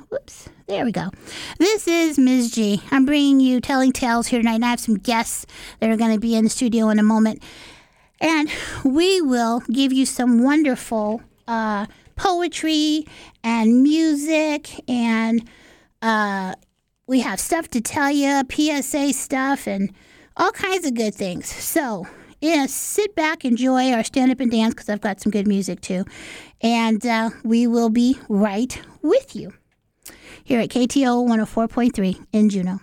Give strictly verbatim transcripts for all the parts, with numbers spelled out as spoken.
Whoops. There we go. This is Miz G. I'm bringing you Telling Tales here tonight, and I have some guests that are going to be in the studio in a moment. And we will give you some wonderful uh, poetry and music, and uh, we have stuff to tell you, P S A stuff, and all kinds of good things. So, yeah, sit back, enjoy our stand-up and dance, because I've got some good music, too. And uh, we will be right with you here at K T O one oh four point three in Juneau.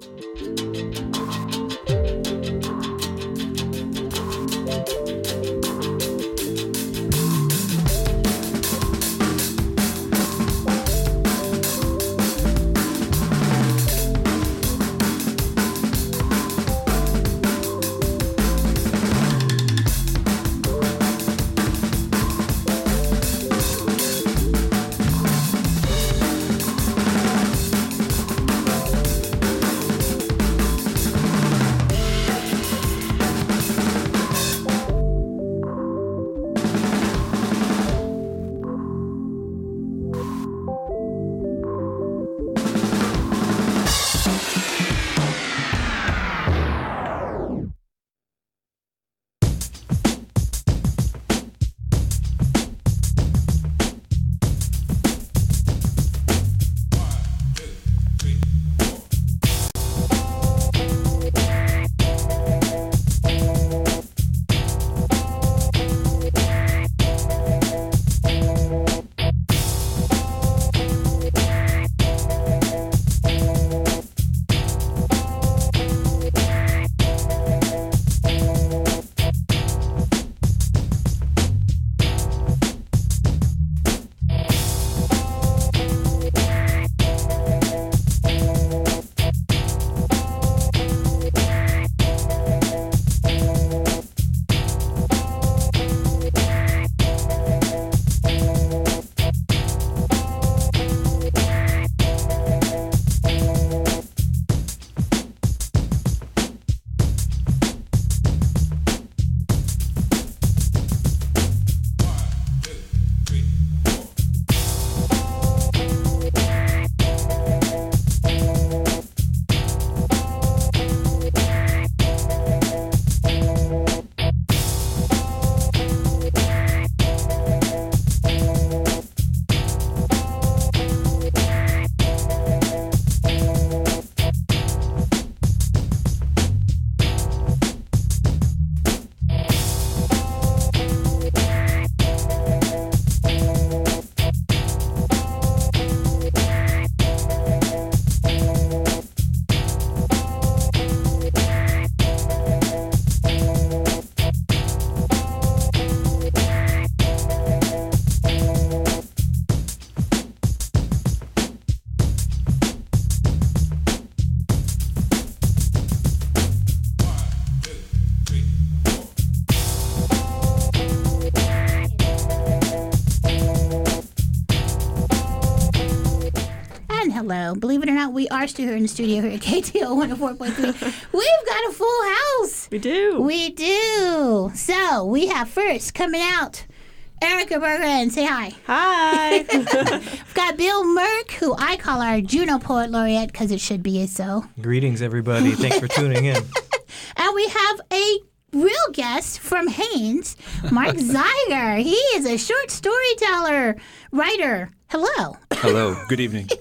Hello. Believe it or not, we are still here in the studio here at K T O one oh four point three. We've got a full house. We do. We do. So we have first coming out, Erica Bergen. Say hi. Hi. We've got Bill Merck, who I call our Juneau Poet Laureate because it should be so. Greetings, everybody. Thanks for tuning in. And we have a real guest from Haines, Mark Zeiger. He is a short storyteller, writer. Hello. Hello. Good evening.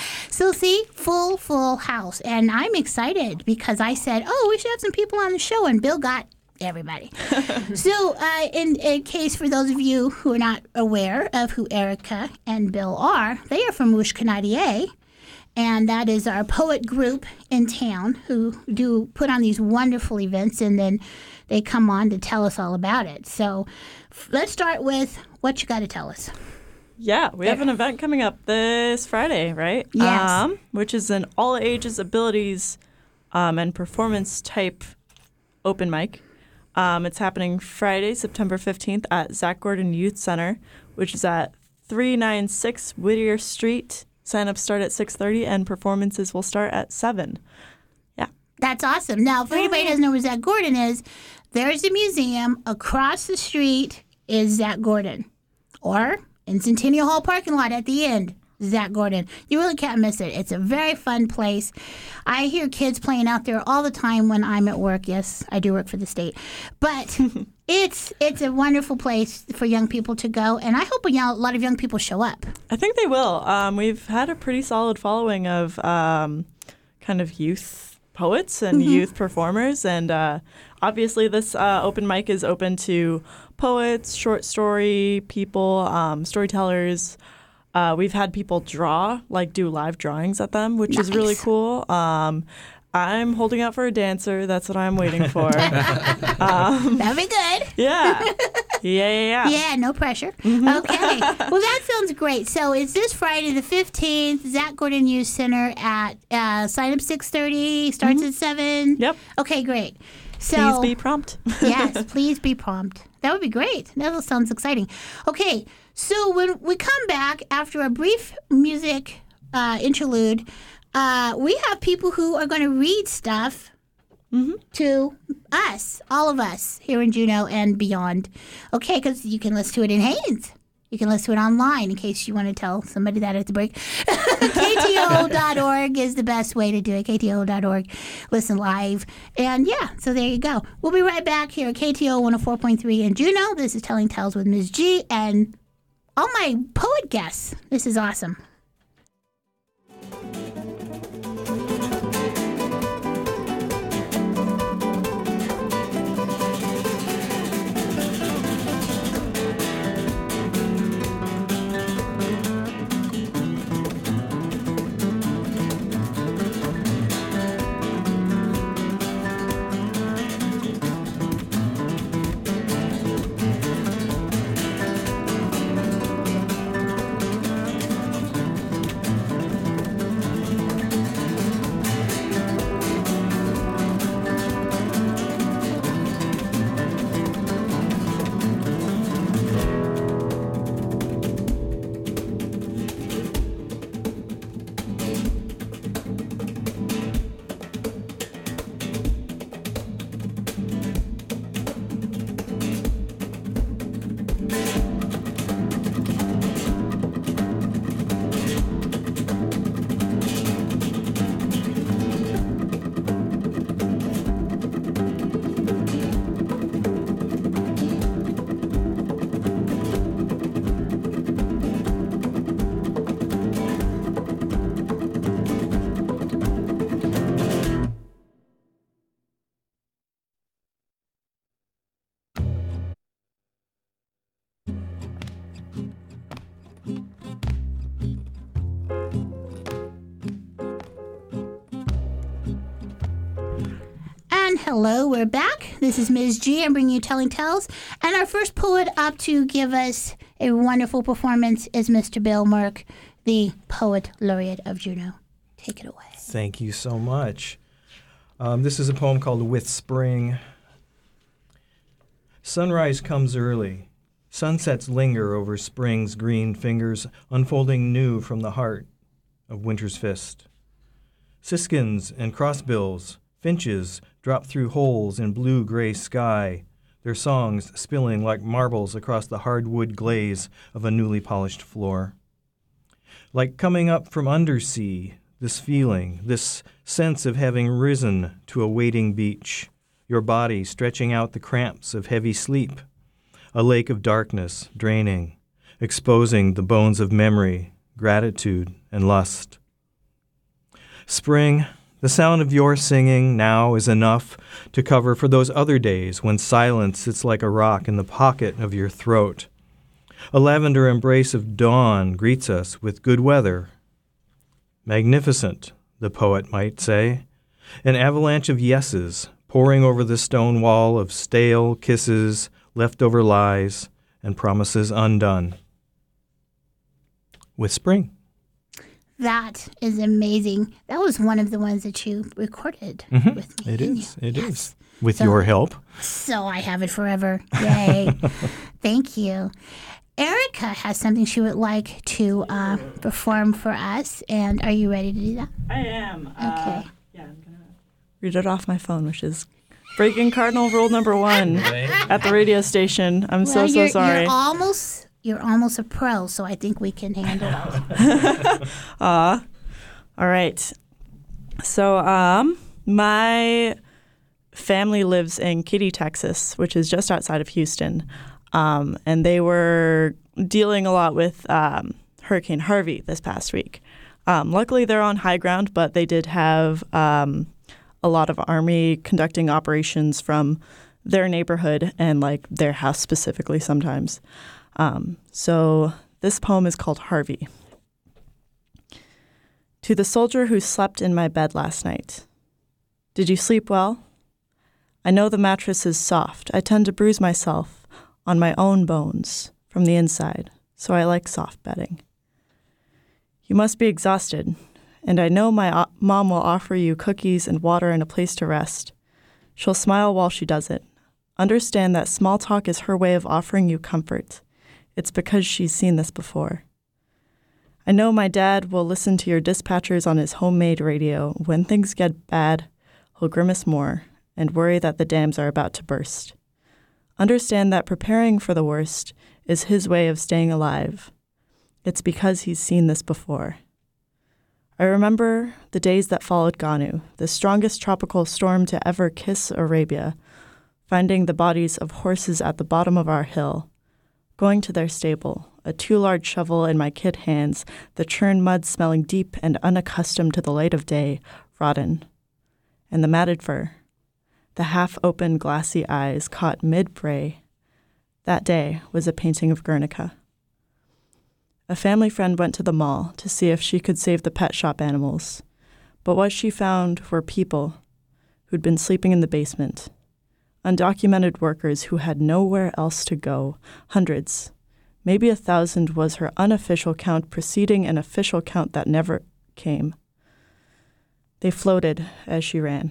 So see, full, full house. And I'm excited because I said, oh, we should have some people on the show. And Bill got everybody. So uh, in, in case for those of you who are not aware of who Erica and Bill are, they are from Wishkanadia. And that is our poet group in town who do put on these wonderful events. And then they come on to tell us all about it. So f- let's start with what you got to tell us. Yeah, we have an event coming up this Friday, right? Yes. Um, which is an all ages abilities um, and performance type open mic. Um, it's happening Friday, September fifteenth at Zach Gordon Youth Center, which is at three ninety-six Whittier Street. Sign-ups start at six thirty and performances will start at seven. Yeah. That's awesome. Now, for anybody who doesn't know where Zach Gordon is, there's a museum. Across the street is Zach Gordon. Or in Centennial Hall parking lot at the end. Zach Gordon. You really can't miss it. It's a very fun place. I hear kids playing out there all the time when I'm at work. Yes, I do work for the state. But it's it's a wonderful place for young people to go, and I hope a, young, a lot of young people show up. I think they will. Um, we've had a pretty solid following of um, kind of youth poets and mm-hmm. youth performers, and uh, obviously this uh, open mic is open to poets, short story people, um, storytellers. Uh, we've had people draw, like do live drawings at them, which nice. is really cool. Um, I'm holding out for a dancer. That's what I'm waiting for. um, That'd be good. Yeah. Yeah, yeah, yeah. Yeah, no pressure. Mm-hmm. Okay. Well, that sounds great. So it's this Friday the fifteenth, Zach Gordon Youth Center at uh, sign up six thirty, starts mm-hmm. at seven. Yep. Okay, great. So, please be prompt. Yes, please be prompt. That would be great. That sounds exciting. Okay, so when we come back after a brief music uh, interlude, uh, we have people who are going to read stuff mm-hmm. to us, all of us here in Juneau and beyond. Okay, because you can listen to it in Haines. You can listen to it online in case you want to tell somebody that at the break. K T O dot org is the best way to do it. K T O dot org. Listen live. And yeah, so there you go. We'll be right back here at K T O one oh four point three in Juneau. This is Telling Tales with Miz G and all my poet guests. This is awesome. Hello, we're back. This is Miz G. I'm bringing you Telling Tales. And our first poet up to give us a wonderful performance is Mister Bill Merck, the Poet Laureate of Juneau. Take it away. Thank you so much. Um, this is a poem called With Spring. Sunrise comes early. Sunsets linger over spring's green fingers, unfolding new from the heart of winter's fist. Siskins and crossbills, finches, drop through holes in blue-gray sky, their songs spilling like marbles across the hardwood glaze of a newly polished floor. Like coming up from undersea, this feeling, this sense of having risen to a waiting beach, your body stretching out the cramps of heavy sleep, a lake of darkness draining, exposing the bones of memory, gratitude, and lust. Spring, the sound of your singing now is enough to cover for those other days when silence sits like a rock in the pocket of your throat. A lavender embrace of dawn greets us with good weather. Magnificent, the poet might say, an avalanche of yeses pouring over the stone wall of stale kisses, leftover lies, and promises undone. With spring. That is amazing. That was one of the ones that you recorded mm-hmm. with me. It is. You? It yes. is. With so, your help. So I have it forever. Yay. Thank you. Erica has something she would like to uh, perform for us. And are you ready to do that? I am. Okay. Uh, yeah, I'm going to read it off my phone, which is breaking cardinal rule number one at the radio station. I'm well, so, so you're, sorry. You're almost you're almost a pro, so I think we can handle it. Aw. All right. So um, my family lives in Katy, Texas, which is just outside of Houston. Um, and they were dealing a lot with um, Hurricane Harvey this past week. Um, luckily, they're on high ground, but they did have um, a lot of Army conducting operations from their neighborhood and like their house specifically sometimes. Um, so this poem is called Harvey. To the soldier who slept in my bed last night. Did you sleep well? I know the mattress is soft. I tend to bruise myself on my own bones from the inside, so I like soft bedding. You must be exhausted, and I know my o- mom will offer you cookies and water and a place to rest. She'll smile while she does it. Understand that small talk is her way of offering you comfort. It's because she's seen this before. I know my dad will listen to your dispatchers on his homemade radio. When things get bad, he'll grimace more and worry that the dams are about to burst. Understand that preparing for the worst is his way of staying alive. It's because he's seen this before. I remember the days that followed Ganu, the strongest tropical storm to ever kiss Arabia, finding the bodies of horses at the bottom of our hill, going to their stable, a too-large shovel in my kid hands, the churned mud smelling deep and unaccustomed to the light of day, rotten, and the matted fur, the half-open glassy eyes caught mid-bray. That day was a painting of Guernica. A family friend went to the mall to see if she could save the pet shop animals, but what she found were people who'd been sleeping in the basement, undocumented workers who had nowhere else to go, hundreds. Maybe a thousand was her unofficial count preceding an official count that never came. They floated as she ran.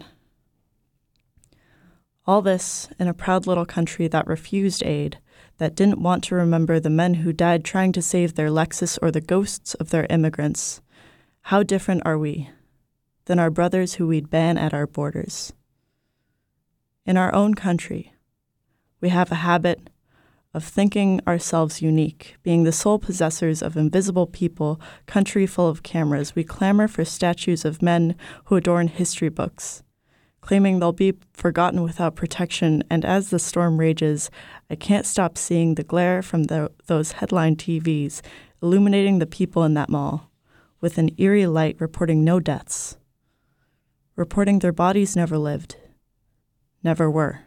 All this in a proud little country that refused aid, that didn't want to remember the men who died trying to save their Lexus or the ghosts of their immigrants. How different are we than our brothers who we'd ban at our borders? In our own country, we have a habit of thinking ourselves unique, being the sole possessors of invisible people, country full of cameras. We clamor for statues of men who adorn history books, claiming they'll be forgotten without protection, and as the storm rages, I can't stop seeing the glare from the, those headline T Vs illuminating the people in that mall, with an eerie light reporting no deaths, reporting their bodies never lived, never were.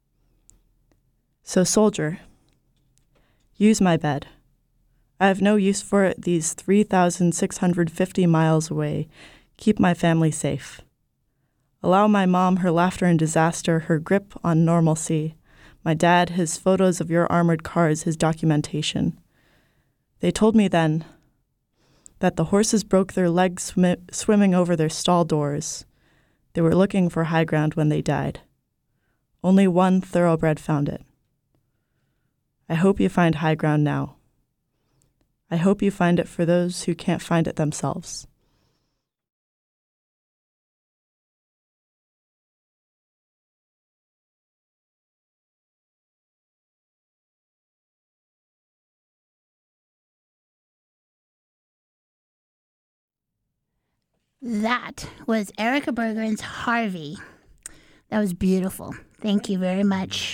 So, soldier, use my bed. I have no use for it these three thousand six hundred fifty miles away. Keep my family safe. Allow my mom her laughter in disaster, her grip on normalcy. My dad, his photos of your armored cars, his documentation. They told me then that the horses broke their legs sw- swimming over their stall doors. They were looking for high ground when they died. Only one thoroughbred found it. I hope you find high ground now. I hope you find it for those who can't find it themselves. That was Erica Bergeron's Harvey. That was beautiful. Thank you very much.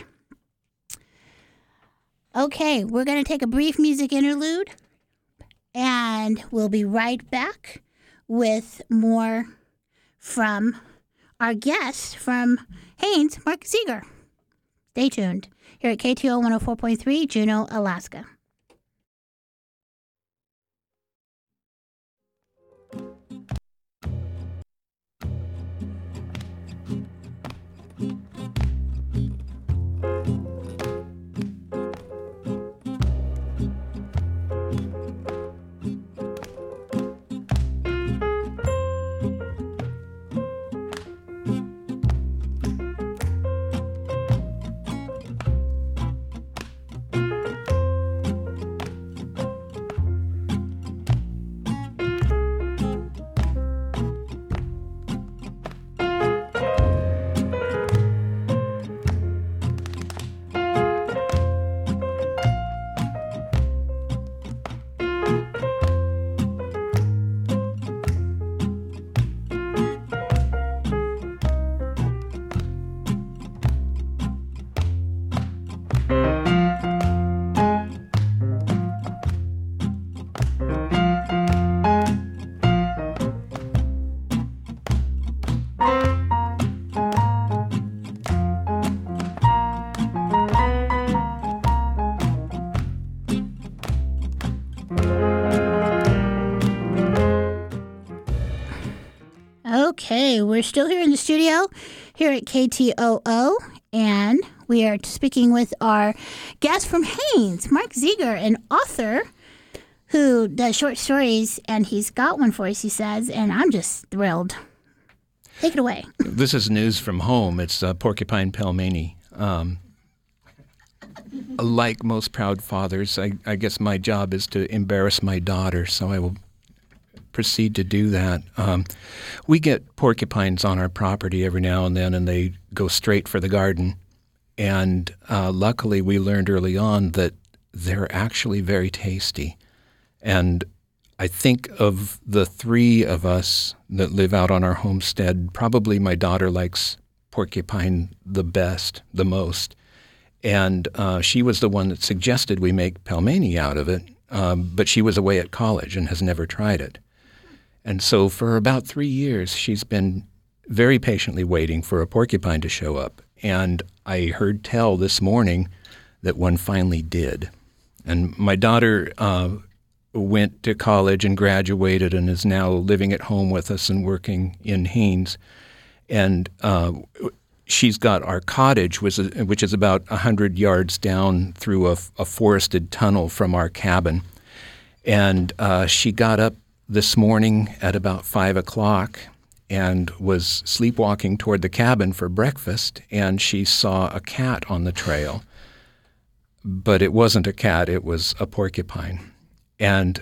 Okay, we're going to take a brief music interlude, and we'll be right back with more from our guest from Haines, Mark Seeger. Stay tuned here at K T O one oh four point three, Juneau, Alaska. Okay, we're still here in the studio here at K T O O, and we are speaking with our guest from Haines, Mark Zeger, an author who does short stories, and he's got one for us, he says, and I'm just thrilled. Take it away. This is news from home. It's uh, Porcupine Pelmani. Um, like most proud fathers, I, I guess my job is to embarrass my daughter, so I will proceed to do that. Um, we get porcupines on our property every now and then, and they go straight for the garden. And uh, luckily, we learned early on that they're actually very tasty. And I think of the three of us that live out on our homestead, probably my daughter likes porcupine the best, the most. And uh, she was the one that suggested we make pelmani out of it, um, but she was away at college and has never tried it. And so for about three years, she's been very patiently waiting for a porcupine to show up. And I heard tell this morning that one finally did. And my daughter uh, went to college and graduated and is now living at home with us and working in Haines. And uh, she's got our cottage, which is, which is about one hundred yards down through a, a forested tunnel from our cabin. And uh, she got up this morning at about five o'clock and was sleepwalking toward the cabin for breakfast, and she saw a cat on the trail. But it wasn't a cat, it was a porcupine. And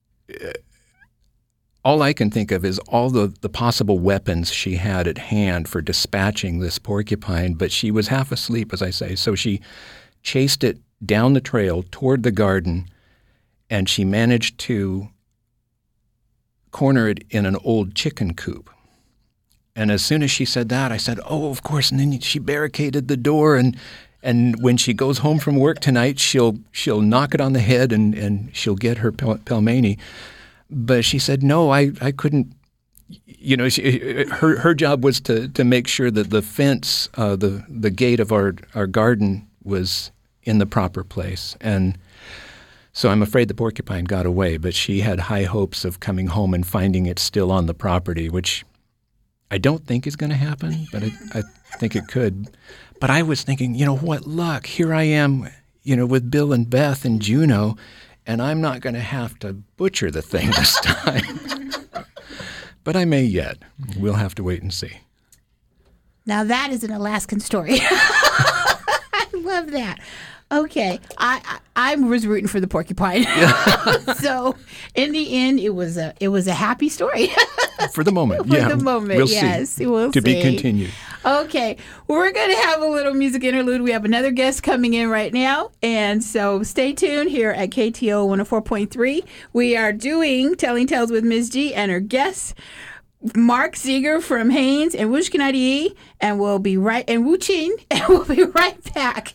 all I can think of is all the, the possible weapons she had at hand for dispatching this porcupine, but she was half asleep, as I say, so she chased it down the trail toward the garden, and she managed to corner it in an old chicken coop. And as soon as she said that, I said, oh, of course. And then she barricaded the door. And and when she goes home from work tonight, she'll she'll knock it on the head and, and she'll get her pel- pelmani. But she said, no, I, I couldn't. You know, she, her her job was to, to make sure that the fence, uh, the the gate of our, our garden was in the proper place. And so I'm afraid the porcupine got away, but she had high hopes of coming home and finding it still on the property, which I don't think is going to happen, but I, I think it could. But I was thinking, you know, what luck. Here I am, you know, with Bill and Beth and Juno, and I'm not going to have to butcher the thing this time. But I may yet. We'll have to wait and see. Now that is an Alaskan story. I love that. Okay, I, I I was rooting for the porcupine. So in the end, it was a it was a happy story. For the moment, for yeah. the moment, we'll yes, see. we'll to see. be continued. Okay, we're going to have a little music interlude. We have another guest coming in right now, and so stay tuned here at K T O one oh four point three. We are doing Telling Tales with Miz G and her guests, Mark Zeger from Haines and Wushkanadi, and we'll be right and Wu Chin, and we'll be right back.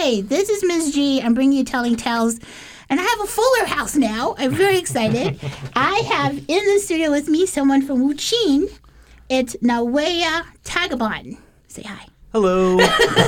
Okay, this is Miz G. I'm bringing you Telling Tales. And I have a fuller house now. I'm very excited. I have in the studio with me someone from Wuching. It's Nawea Tagabon. Say hi. Hello.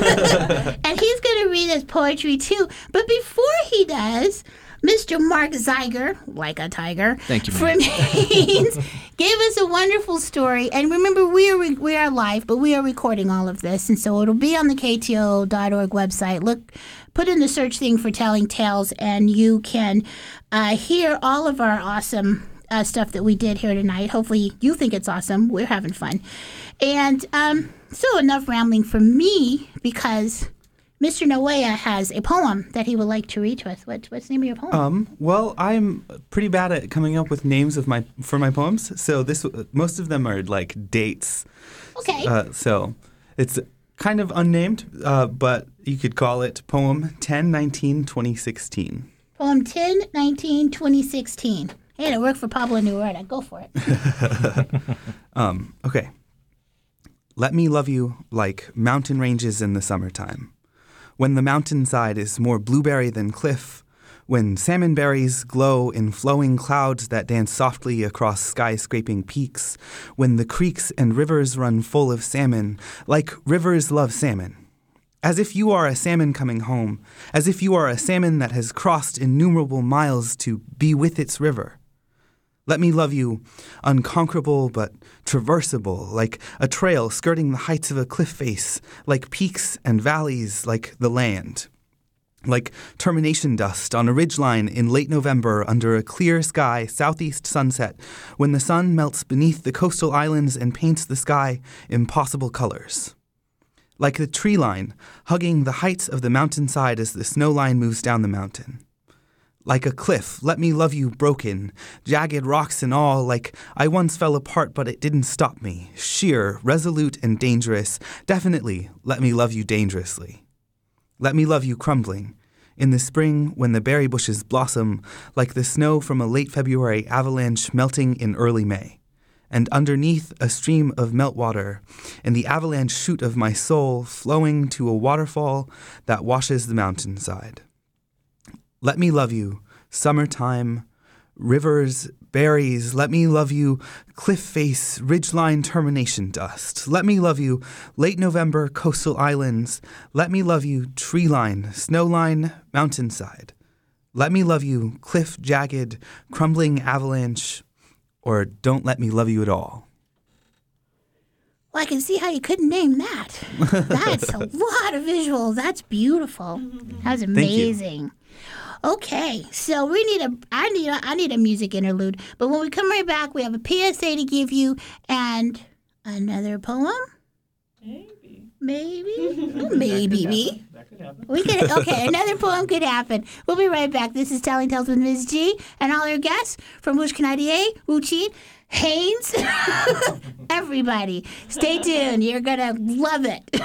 And he's going to read us poetry too. But before he does, Mister Mark Zeiger, like a tiger, Thank you, from Haynes, gave us a wonderful story. And remember, we are re- we are live, but we are recording all of this, and so it'll be on the K T O dot org website. Look, put in the search thing for Telling Tales, and you can uh, hear all of our awesome uh, stuff that we did here tonight. Hopefully, you think it's awesome. We're having fun, and um, so enough rambling from me because Mister Nawea has a poem that he would like to read to us. What, what's the name of your poem? Um, well, I'm pretty bad at coming up with names of my for my poems. So this most of them are like dates. Okay. Uh, so it's kind of unnamed, uh, but you could call it Poem ten nineteen twenty sixteen. Poem ten nineteen twenty sixteen. Hey, it worked for Pablo Neruda. Go for it. um, okay. Let me love you like mountain ranges in the summertime. When the mountainside is more blueberry than cliff, when salmon berries glow in flowing clouds that dance softly across skyscraping peaks, when the creeks and rivers run full of salmon, like rivers love salmon. As if you are a salmon coming home, as if you are a salmon that has crossed innumerable miles to be with its river. Let me love you, unconquerable but traversable, like a trail skirting the heights of a cliff face, like peaks and valleys, like the land. Like termination dust on a ridgeline in late November under a clear sky southeast sunset, when the sun melts beneath the coastal islands and paints the sky impossible colors. Like the tree line hugging the heights of the mountainside as the snow line moves down the mountain. Like a cliff, let me love you broken, jagged rocks and all, like I once fell apart but it didn't stop me. Sheer, resolute, and dangerous, definitely let me love you dangerously. Let me love you crumbling, in the spring when the berry bushes blossom, like the snow from a late February avalanche melting in early May. And underneath a stream of meltwater, and the avalanche chute of my soul flowing to a waterfall that washes the mountainside. Let me love you, summertime, rivers, berries. Let me love you, cliff face, ridgeline termination dust. Let me love you, late November, coastal islands. Let me love you, tree line, snow line, mountainside. Let me love you, cliff, jagged, crumbling avalanche, or don't let me love you at all. Well, I can see how you couldn't name that. That's a lot of visuals. That's beautiful. That was amazing. Okay, so we need a. I need. A, I need a music interlude. But when we come right back, we have a P S A to give you and another poem. Maybe. Maybe. Maybe. Me. That could happen. We could. Okay, another poem could happen. We'll be right back. This is Telling Tales with Miz G and all our guests from Wush Canadier, Wuching, Haynes, everybody. Stay tuned. You're gonna love it.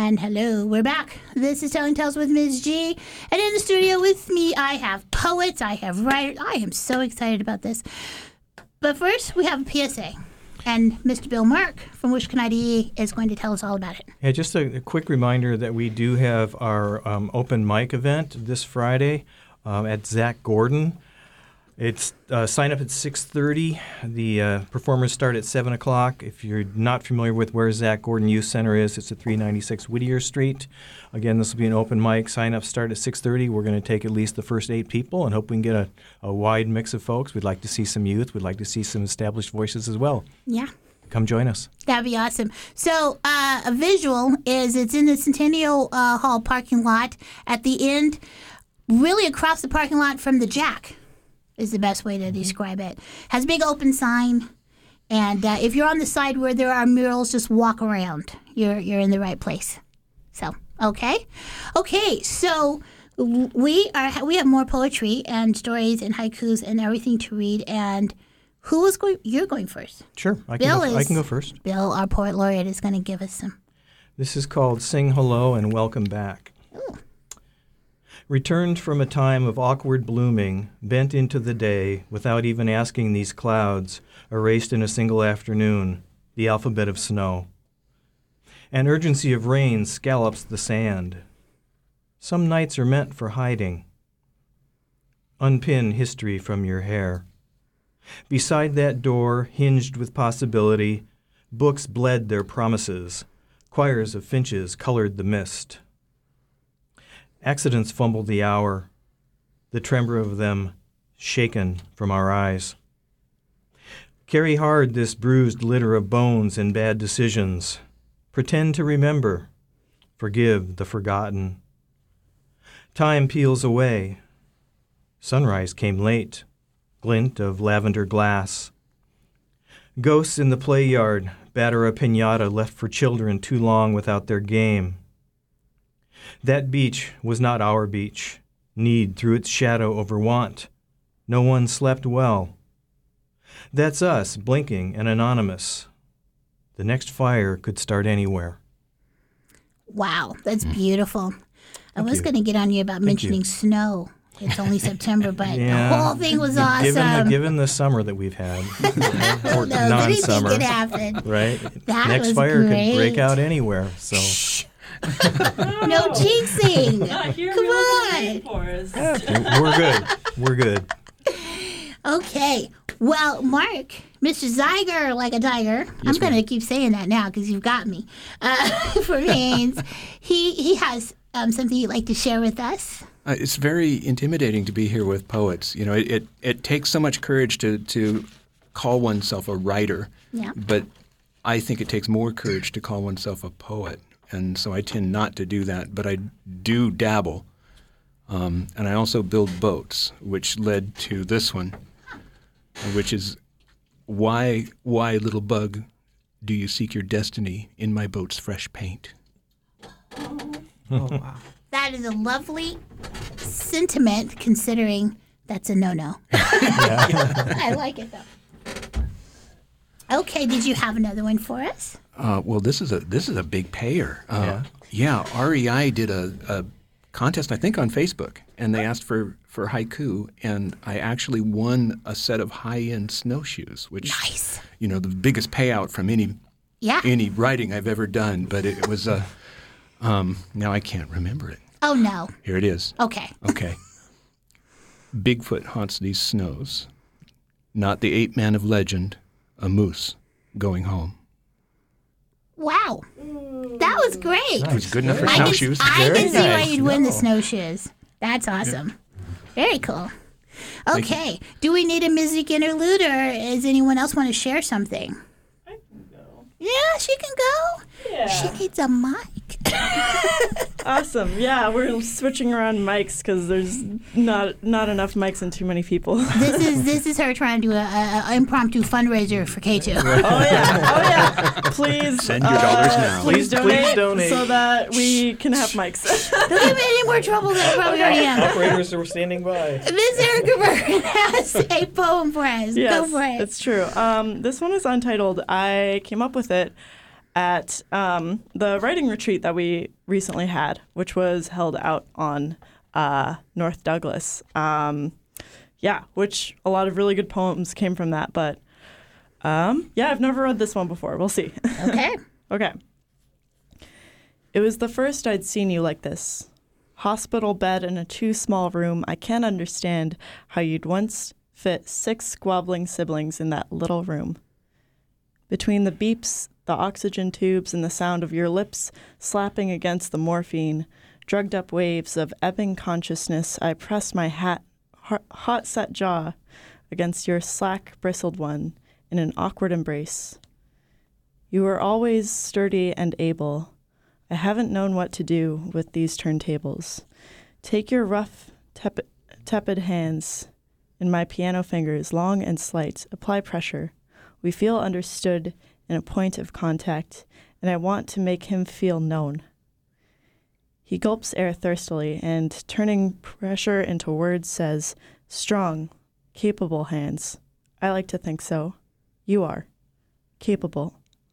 And hello, we're back. This is Telling Tales with Miz G. And in the studio with me, I have poets, I have writers. I am so excited about this. But first, we have a P S A. And Mister Bill Mark from Wishkun I D E is going to tell us all about it. Yeah, just a, a quick reminder that we do have our um, open mic event this Friday um, at Zach Gordon. It's uh, sign up at six thirty. The uh, performers start at seven o'clock. If you're not familiar with where Zach Gordon Youth Center is, it's at three ninety-six Whittier Street. Again, this will be an open mic. Sign ups start at six thirty. We're going to take at least the first eight people and hope we can get a, a wide mix of folks. We'd like to see some youth. We'd like to see some established voices as well. Yeah. Come join us. That'd be awesome. So uh, a visual is it's in the Centennial uh, Hall parking lot at the end, really across the parking lot from the Jack is the best way to describe it. Has a big open sign, and uh, if you're on the side where there are murals, just walk around. You're you're in the right place. So okay, okay. So we are we have more poetry and stories and haikus and everything to read. And who is going? You're going first. Sure, I can, Bill go, is, I can go first. Bill, our poet laureate, is going to give us some. This is called Sing Hello and Welcome Back. Ooh. Returned from a time of awkward blooming, bent into the day, without even asking these clouds, erased in a single afternoon, the alphabet of snow. An urgency of rain scallops the sand. Some nights are meant for hiding. Unpin history from your hair. Beside that door, hinged with possibility, books bled their promises. Choirs of finches colored the mist. Accidents fumbled the hour, the tremor of them shaken from our eyes. Carry hard this bruised litter of bones and bad decisions. Pretend to remember. Forgive the forgotten. Time peels away. Sunrise came late, glint of lavender glass. Ghosts in the play yard batter a piñata left for children too long without their game. That beach was not our beach. Need threw its shadow over want. No one slept well. That's us, blinking and anonymous. The next fire could start anywhere. Wow, that's beautiful. I Thank was you. going to get on you about Thank mentioning you. snow. It's only September, but Yeah. the whole thing was awesome. Given the, given the summer that we've had, or no, anything non-summer, could happen. right? That Next was fire great. could break out anywhere. So No jinxing. Not here Come we on. on. Forest. we're good. We're good. Okay. Well, Mark, Mister Zeiger, like a tiger. I'm going to keep saying that now because you've got me. Uh, for Haynes, he he has um, something you'd like to share with us. Uh, it's very intimidating to be here with poets. You know, it, it, it takes so much courage to, to call oneself a writer, Yeah. but I think it takes more courage to call oneself a poet. And so I tend not to do that, but I do dabble. Um, and I also build boats, which led to this one, which is, why, why, little bug, do you seek your destiny in my boat's fresh paint? Oh, wow. That is a lovely sentiment, considering that's a no-no. I like it, though. Okay, did you have another one for us? Uh, well, this is a this is a big payer. Uh, Yeah. yeah, R E I did a, a contest, I think, on Facebook, and they asked for, for haiku, and I actually won a set of high-end snowshoes, which, Nice. you know, the biggest payout from any Yeah. any writing I've ever done. But it, was a um, now I can't remember it. Oh, no. Here it is. Okay. Okay. Bigfoot haunts these snows, not the ape man of legend, a moose going home. Wow. That was great. It was good enough for I can, snowshoes. I can Very see why nice. you'd win the No. snowshoes. That's awesome. Very cool. Okay. Do we need a music interlude, or does anyone else want to share something? I can go. Yeah, she can go. Yeah. She needs a mic. Awesome. Yeah, we're switching around mics because there's not not enough mics and too many people. This is this is her trying to do a, a, a imprompe fundraiser for K two. Oh yeah, oh yeah. Please Send your dollars now. Please, Please- donate, please donate. so that we can have mics. Don't give me any more trouble than I probably already am. Operators are standing by. Miss Erica Byrne has a poem for us. Yes, Go for it. it's true. Um, this one is untitled. I came up with it at um, the writing retreat that we recently had, which was held out on uh, North Douglas. Um, yeah, which a lot of really good poems came from that. But um, yeah, I've never read this one before. We'll see. Okay. Okay. It was the first I'd seen you like this. Hospital bed in a too small room. I can't understand how you'd once fit six squabbling siblings in that little room. Between the beeps, the oxygen tubes, and the sound of your lips slapping against the morphine, drugged up waves of ebbing consciousness, I pressed my hat, hot set jaw against your slack bristled one in an awkward embrace. You were always sturdy and able. I haven't known what to do with these turntables. Take your rough, tep- tepid hands in my piano fingers, long and slight. Apply pressure. We feel understood in a point of contact, and I want to make him feel known. He gulps air thirstily and, turning pressure into words, says, strong, capable hands. I like to think so. You are. Capable.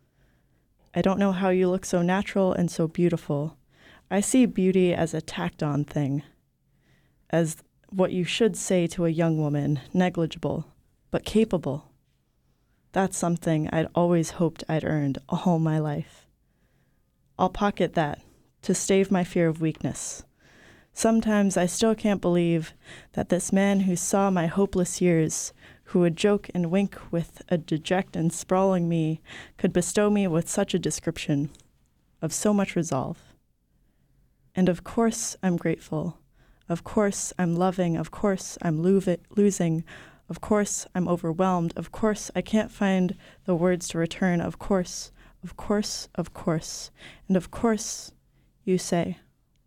I don't know how you look so natural and so beautiful. I see beauty as a tacked-on thing, as what you should say to a young woman, negligible, but capable. That's something I'd always hoped I'd earned all my life. I'll pocket that to stave my fear of weakness. Sometimes I still can't believe that this man who saw my hopeless years, who would joke and wink with a deject and sprawling me, could bestow me with such a description of so much resolve. And of course I'm grateful. Of course I'm loving. Of course I'm lo- losing. Of course I'm overwhelmed. Of course I can't find the words to return. Of course, of course, of course. And of course, you say,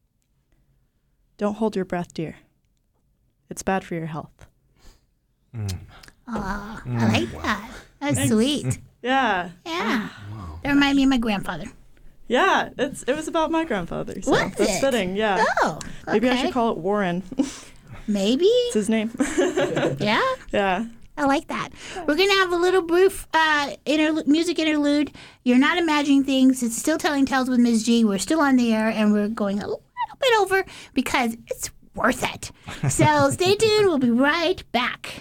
don't hold your breath, dear. It's bad for your health. Mm. Oh, mm. I like that. That's sweet. Yeah. Yeah. Wow. That reminded me of my grandfather. Yeah, it's it was about my grandfather. So was that's it? fitting, yeah. Oh, okay. Maybe I should call it Warren. Maybe. It's his name. Yeah? Yeah. I like that. We're going to have a little brief uh, interlu- music interlude. You're not imagining things. It's still Telling Tales with Miz G. We're still on the air, and we're going a little bit over because it's worth it. So stay tuned. We'll be right back.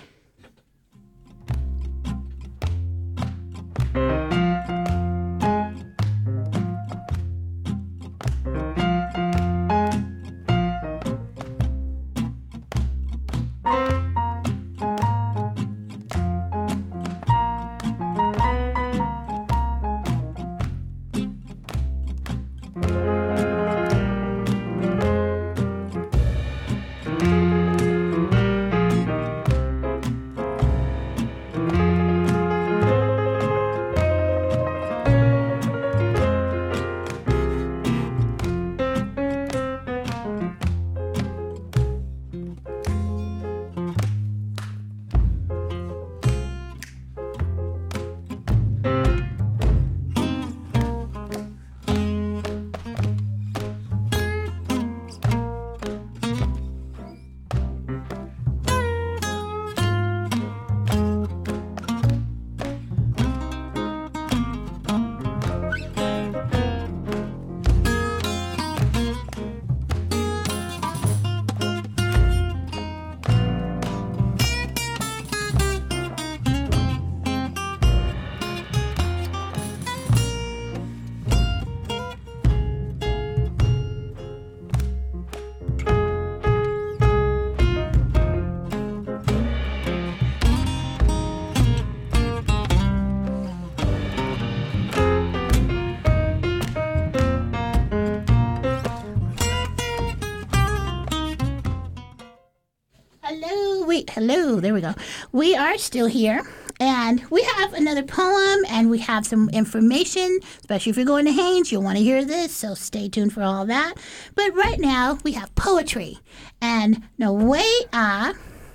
Hello, there we go. We are still here, and we have another poem, and we have some information, especially if you're going to Haynes. You'll want to hear this, so stay tuned for all that. But right now, we have poetry, and Nawea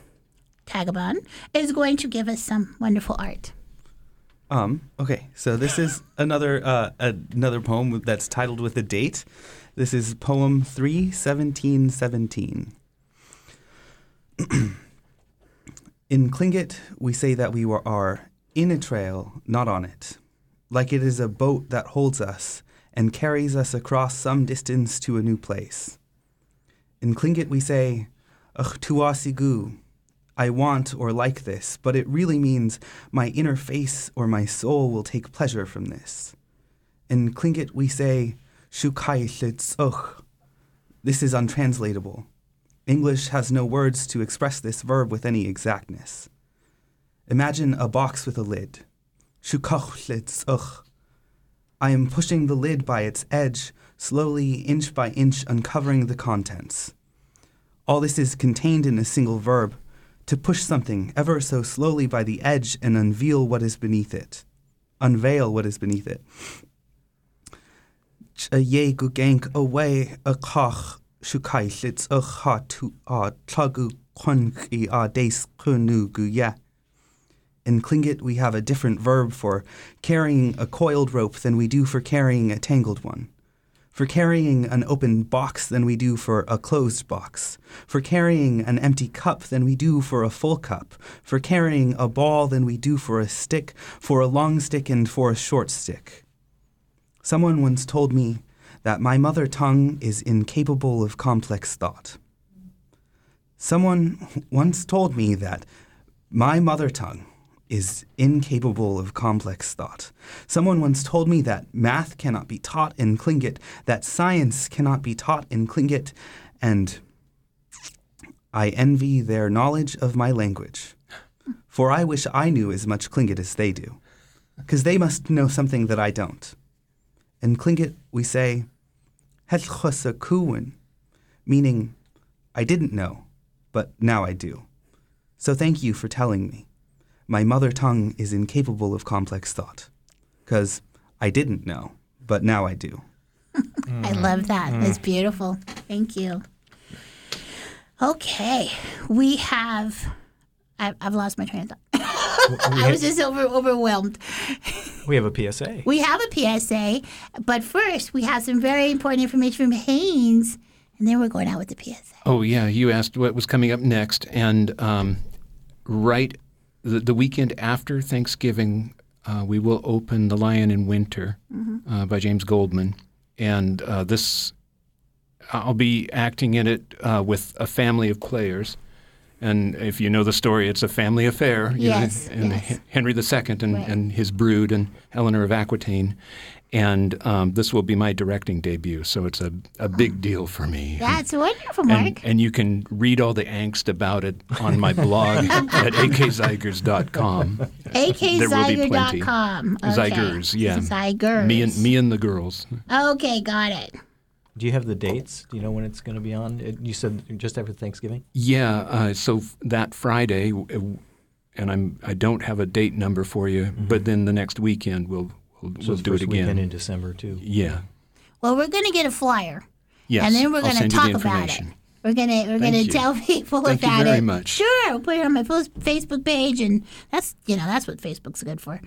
Tagaban is going to give us some wonderful art. Um, okay, so this is another uh, another poem that's titled with a date. This is poem three seventeen seventeen. In Tlingit, we say that we are in a trail, not on it. like it is a boat that holds us and carries us across some distance to a new place. In Tlingit we say, Ach tuasigu, I want or like this, but it really means my inner face or my soul will take pleasure from this. In Tlingit we say, Shukai tlitzuch. This is untranslatable. English has no words to express this verb with any exactness. Imagine a box with a lid. Shukach tlitzuch. I am pushing the lid by its edge, slowly, inch by inch, uncovering the contents. All this is contained in a single verb, to push something ever so slowly by the edge and unveil what is beneath it. Unveil what is beneath it. Ye gugank away a koch shukai slits a hatu a tlagu konki a des kunu guya. In Tlingit, we have a different verb for carrying a coiled rope than we do for carrying a tangled one, for carrying an open box than we do for a closed box, for carrying an empty cup than we do for a full cup, for carrying a ball than we do for a stick, for a long stick and for a short stick. Someone once told me that my mother tongue is incapable of complex thought. Someone once told me that my mother tongue is incapable of complex thought. Someone once told me that math cannot be taught in Tlingit, that science cannot be taught in Tlingit, and I envy their knowledge of my language. For I wish I knew as much Tlingit as they do, because they must know something that I don't. In Tlingit, we say, Hetchosakuwin, meaning, I didn't know, but now I do. So thank you for telling me. My mother tongue is incapable of complex thought, because I didn't know, but now I do. I love that. It's beautiful. Thank you. Okay, we have. I, I've lost my train of thought. I was just over overwhelmed. We have a P S A. We have a P S A, but first we have some very important information from Haynes, and then we're going out with the P S A. Oh, yeah. You asked what was coming up next. And um, right the, the weekend after Thanksgiving, uh, we will open The Lion in Winter mm-hmm. uh, by James Goldman. And uh, this, I'll be acting in it uh, with a family of players. And if you know the story, it's a family affair. You yes, know, and yes. Henry the Second and, right. and his brood and Eleanor of Aquitaine. And um, this will be my directing debut, so it's a, a big deal for me. That's wonderful, Mark. And, and you can read all the angst about it on my blog at a k zygers dot com. a k zyger dot com. Okay. Zygers, yeah. Zygers. Me and, me and the girls. Okay, got it. Do you have the dates? Do you know when it's going to be on? It, you said just after Thanksgiving? Yeah, uh, so f- that Friday, w- and I'm, I don't have a date number for you, mm-hmm. but then the next weekend we'll We'll, so we'll the do first it again. Weekend in December too. Yeah. Well, we're going to get a flyer. Yes. And then we're I'll going to send you talk the about it. information. We're gonna we're Thank gonna you. tell people Thank about you very it. much. Sure, we'll put it on my post- Facebook page, and that's you know that's what Facebook's good for.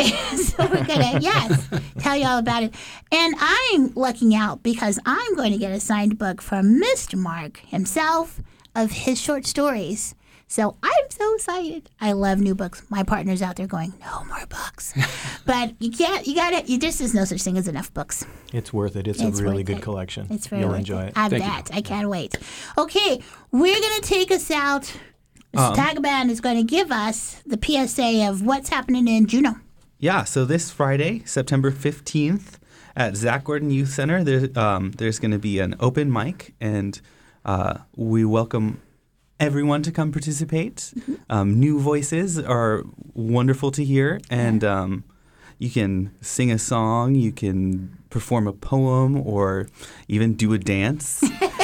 So we're gonna yes tell you all about it. And I'm lucking out because I'm going to get a signed book from Mister Mark himself of his short stories. So I'm so excited. I love new books. My partner's out there going, no more books. But you can't, you gotta, you just, there's no such thing as enough books. It's worth it. It's, It's a really worth good it. collection. It's very You'll worth enjoy it. it. I Thank bet. I can't wait. Okay, we're going to take us out. Mister Um, Tagaban is going to give us the P S A of what's happening in Juneau. Yeah, so this Friday, September fifteenth, at Zach Gordon Youth Center, there, um, there's going to be an open mic, and uh, we welcome everyone to come participate. Mm-hmm. Um, new voices are wonderful to hear, and um, you can sing a song, you can perform a poem, or even do a dance.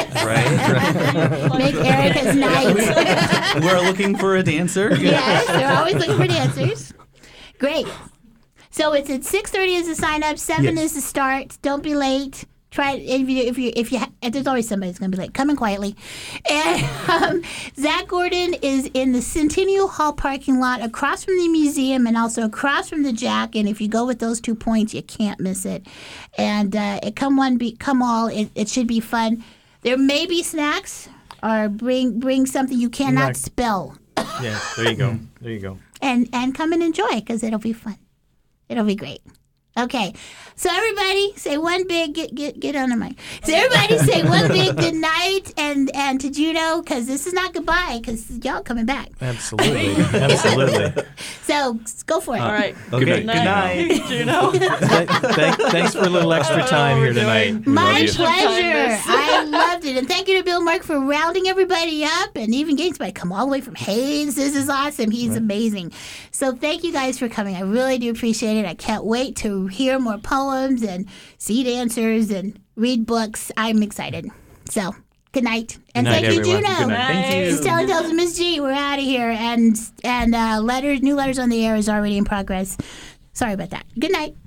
right? Make Erica's night. We're looking for a dancer. Yes, they're always looking for dancers. Great. So it's at six thirty is the sign up, seven Yes. is the start. Don't be late. Try it if you if you if you ha- there's always somebody who's gonna be late. Come in quietly. And um, Zach Gordon is in the Centennial Hall parking lot across from the museum and also across from the Jack. And if you go with those two points, you can't miss it. And uh, it come one, be come all. It, it should be fun. There may be snacks, or bring bring something you cannot Snack. spell, Yeah, there you go. There you go. and and come and enjoy it because it'll be fun. It'll be great. Okay. So everybody say one big get get get on the mic. So everybody say one big good night and and to Juno, because this is not goodbye, because y'all coming back. Absolutely. Absolutely. So go for it. All right. Okay. Good night, Good night. Juno. Th- thank- thanks for a little extra time here tonight. My Love you. pleasure. I loved it. And thank you to Bill Mark for rounding everybody up and even getting somebody come all the way from Hayes. This is awesome. He's amazing. So thank you guys for coming. I really do appreciate it. I can't wait to hear more poems and see dancers and read books. I'm excited. So good night. And Good night, thank you, everyone. Juno. Good night. Thank you. This is Telling Tales of Miss G. We're out of here. And and uh, letters, new letters on the air is already in progress. Sorry about that. Good night.